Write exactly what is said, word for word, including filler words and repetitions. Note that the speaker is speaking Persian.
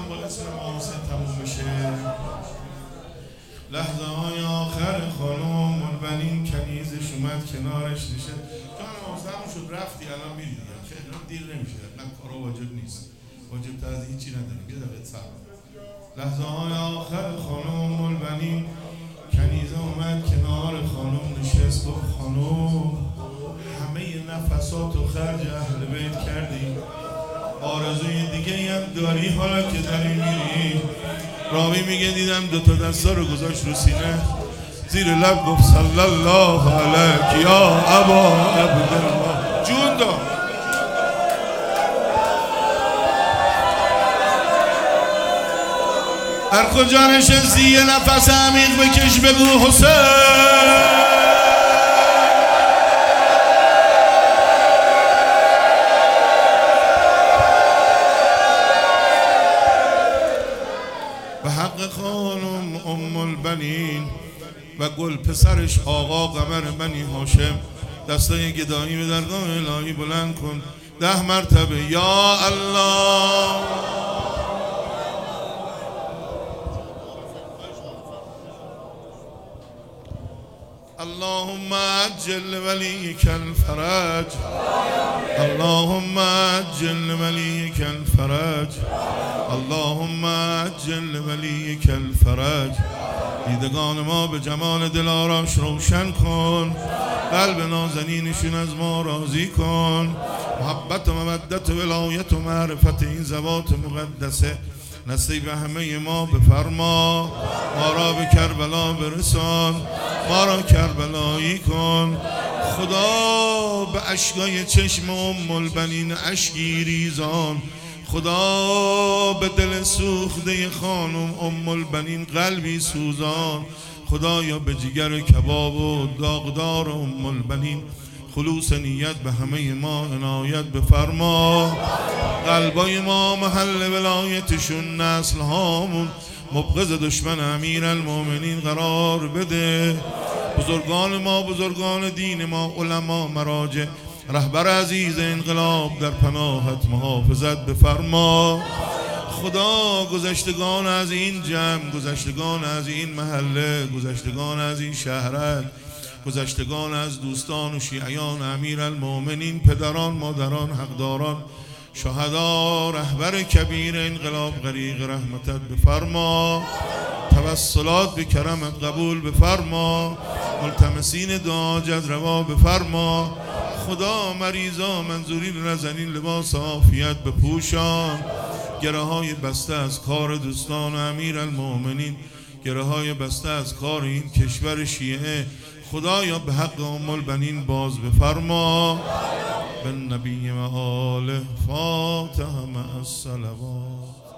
با اسم محسن تموم بشه. لحظه های آخر خانم البنین کنیزش اومد کنارش نشه. جان محسن همون شد رفتی الان میری دیگه، خیلی دیر نمیشه، نه کارا واجب نیست، واجب تا از هیچی نداره. یه دقیقه صبر. لحظه های آخر خانم البنین کنیزه اومد کنار خانم نشست. گفت خانم همه نفسات و خرج اهل بیت کردی، آرزوی دیگه هم داری حالا که داری میری؟ راوی میگه دیدم دوتا دستا رو گذاشت رو سینه، زیر لب گفت صلی الله علیک یا ابا عبدالله. جون داد. هر کجا نشستی یه نفس عمیق بکش بگو حسین. به حق خانم ام البنین و گل پسرش آقا قمر بنی هاشم دستای گدایی به درگاه الهی بلند کن ده مرتبه یا الله. اللهم عجل وليك الفرج، اللهم عجل وليك الفرج، اللهم عجل وليك الفرج. دیدگان ما به جمال دلاراش روشن کن، قلب نازنینشون از ما راضی کن. محبت و مودت و ولایت و معرفت این ذوات مقدسه نصیب همه ما بفرما. ما را به کربلا برسان، ما را کربلایی کن. خدا به اشکای چشم ام البنین اشکی ریزان، خدا به دل سوخته خانم ام البنین قلبی سوزان. خدایا به جگر کباب و داغدار ام البنین خلوص نیت به همه ما عنایت بفرما. قلبای ما محل ولایتشون، نسل هامون مبغض دشمن امیر المومنین قرار بده. بزرگان ما، بزرگان دین ما، علما، مراجع، رهبر عزیز انقلاب در پناهت محافظت بفرما. خدا گذشتگان از این جمع، گذشتگان از این محله، گذشتگان از این شهرک، گذشتگان از دوستان و شیعیان امیر المومنین، پدران، مادران، حقداران، شهدا، رهبر کبیر انقلاب غریق رحمتت بفرما. توسلات به کرمت قبول بفرما. ملتمسین دعا جدروا بفرما. خدا مریضا منظوری نزنین لباس عافیت بپوشان. گره های بسته از کار دوستان امیر المومنین، گره های بسته از کار این کشور شیعه، خدایا به حق ام البنین باز بفرما. به نبی و آله فاتحه مع الصلوات.